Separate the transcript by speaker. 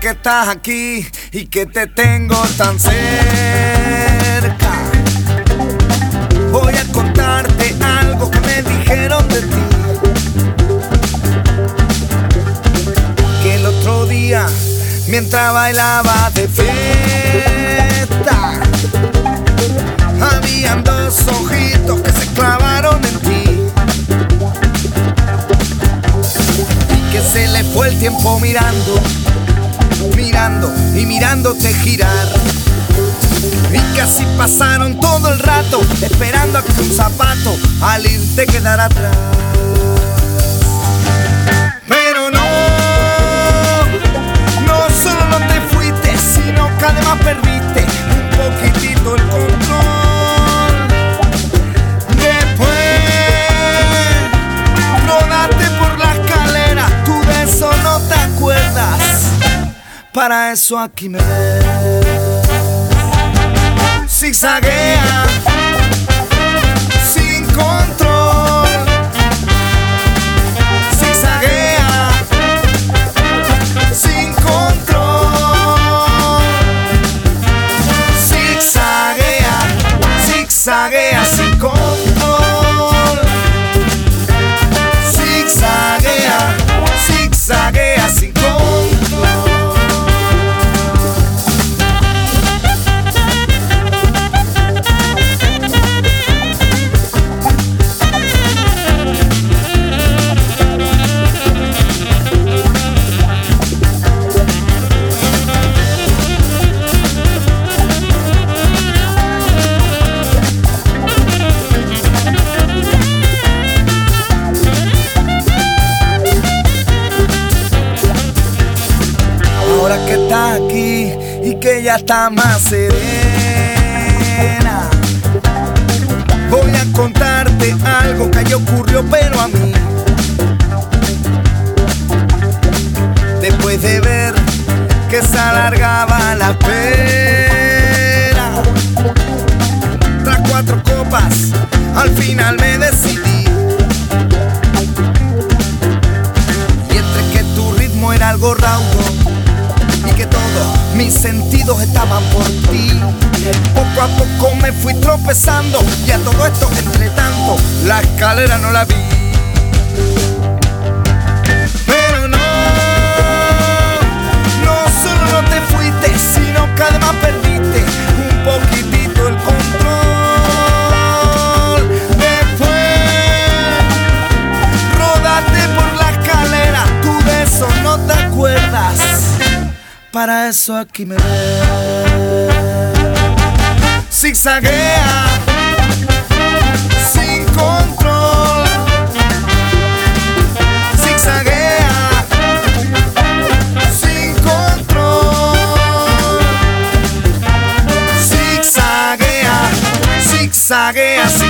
Speaker 1: que estás aquí y que te tengo tan cerca, voy a contarte algo que me dijeron de ti. Que el otro día, mientras bailaba de fiesta, habían dos ojitos que se clavaron en ti, y que se le fue el tiempo mirando, mirando y mirándote girar, y que así pasaron todo el rato esperando a que un zapato al irte quedara atrás. Pero no solo no te fuiste, sino que además perdiste un poquitito el control. Después rodaste por la escalera, tú de eso no te acuerdas. Para eso aquí me ves. Zigzaguea sin control. Zigzaguea sin control. Zigzaguea, zigzaguea sin control. Zigzaguea, zigzaguea sin control. Ahora que estás aquí y que ya está más serena, voy a contarte algo que ya ocurrió pero a mí. Después de ver que se alargaba la espera, tras 4 copas al final me decidí, y entre que tu ritmo era algo raudo y que todos mis sentidos estaban por ti, poco a poco me fui tropezando, y a todo esto, entre tanto, la escalera no la vi. Pero no solo no te fuiste, sino que además perdiste un poquitito el control. Después rodaste por la escalera, tú de eso no te acuerdas. Para eso aquí me ves. Zigzaguea sin control. Zigzaguea sin control. Zigzaguea, zigzaguea sin